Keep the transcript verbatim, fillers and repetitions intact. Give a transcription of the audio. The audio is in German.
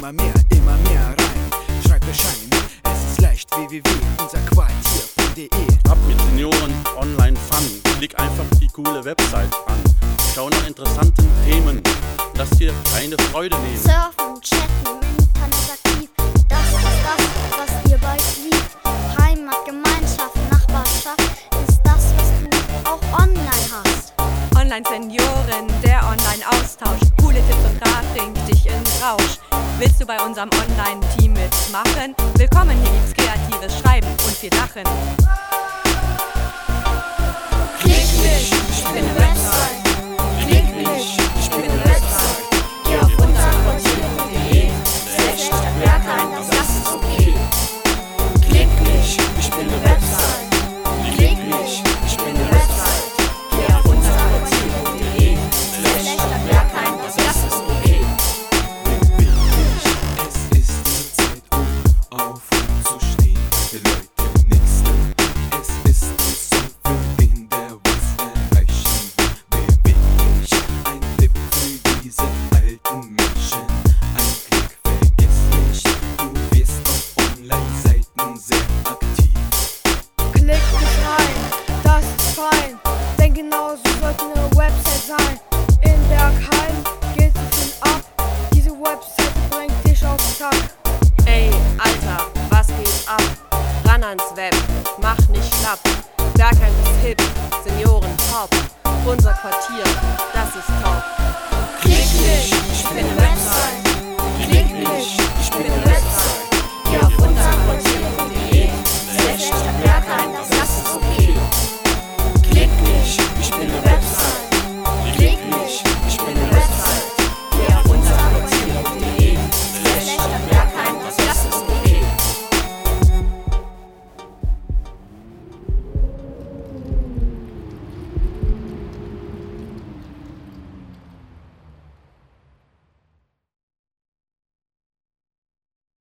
immer mehr, immer mehr rein. Schreibt Bescheid, es ist leicht, w w w punkt unser quartier punkt de. Ab mit Senioren online Fun. Klick einfach die coole Website an. Schau nach interessanten Themen. Lass dir keine Freude nehmen. Surfen, chatten, im Internet aktiv. Das ist das, was ihr bald liebt. Heimat, Gemeinschaft, Nachbarschaft ist das, was du auch online hast. Online-Senioren, der Online-Austausch. Coole Tipps und Rat bringt dich in Rausch. Willst du bei unserem Online-Team mitmachen? Willkommen, hier gibt's kreatives Schreiben und viel Lachen. Klick mich, ich bin eine Website.